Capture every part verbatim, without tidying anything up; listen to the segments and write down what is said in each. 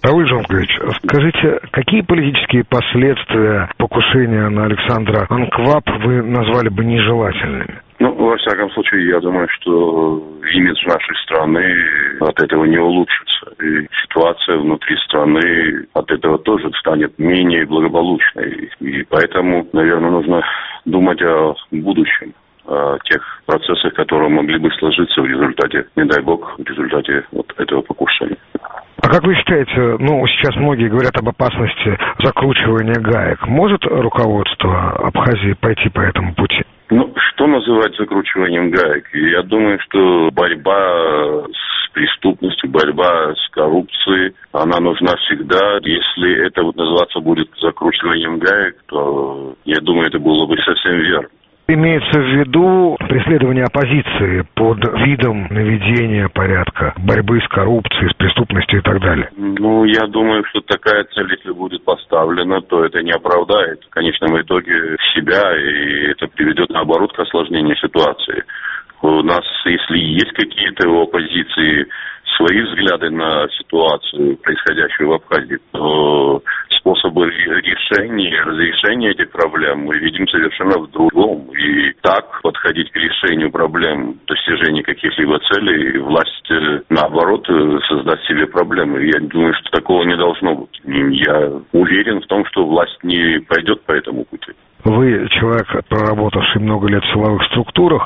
Рауль Жонглевич, скажите, какие политические последствия покушения на Александра Анкваб вы назвали бы нежелательными? Ну, во всяком случае, я думаю, что имидж нашей страны от этого не улучшится. И ситуация внутри страны от этого тоже станет менее благополучной. И поэтому, наверное, нужно думать о будущем, о тех процессах, которые могли бы сложиться в результате, не дай бог, в результате вот этого покушения. А как вы считаете, ну, сейчас многие говорят об опасности закручивания гаек. Может руководство Абхазии пойти по этому пути? Ну, что называть закручиванием гаек? Я думаю, что борьба с преступностью, борьба с коррупцией, она нужна всегда. Если это вот называться будет закручиванием гаек, то, я думаю, это было бы совсем верно. Имеется в виду преследование оппозиции под видом наведения порядка, борьбы с коррупцией, с преступностью и так далее. Ну, я думаю, что такая цель, если будет поставлена, то это не оправдает в конечном итоге себя, и это приведет, наоборот, к осложнению ситуации. У нас, если есть какие-то у оппозиции свои взгляды на ситуацию, происходящую в Абхазии, то способы решения, разрешения этих проблем мы видим совершенно в другом. И так подходить к решению проблем, достижению каких-либо целей, власть, наоборот, создаст себе проблемы. Я думаю, что такого не должно быть. Я уверен в том, что власть не пойдет по этому пути. Вы человек, проработавший много лет в силовых структурах,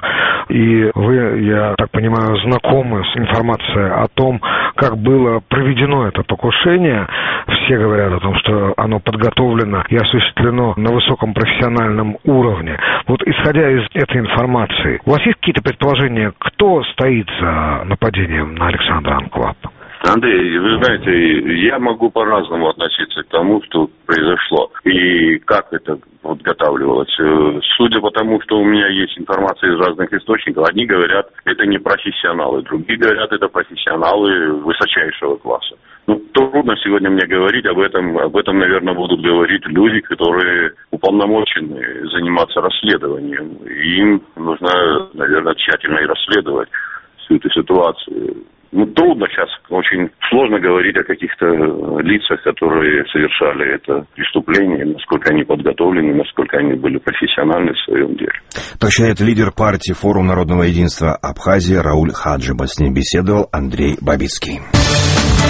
и вы, я так понимаю, знакомы с информацией о том, как было проведено это покушение. Все говорят о том, что оно подготовлено и осуществлено на высоком профессиональном уровне. Вот исходя из этой информации, у вас есть какие-то предположения, кто стоит за нападением на Александра Анкваб? Андрей, вы знаете, я могу по-разному относиться к тому, что произошло, и как это подготавливалось. Судя по тому, что у меня есть информация из разных источников, одни говорят, это не профессионалы, другие говорят, это профессионалы высочайшего класса. Ну, трудно сегодня мне говорить об этом. Об этом, наверное, будут говорить люди, которые уполномочены заниматься расследованием. И им нужно, наверное, тщательно и расследовать всю эту ситуацию. Ну, трудно сейчас, очень сложно говорить о каких-то лицах, которые совершали это преступление, насколько они подготовлены, насколько они были профессиональны в своем деле. Так считает лидер партии «Форум народного единства Абхазии» Рауль Хаджиба. С ним беседовал Андрей Бабицкий.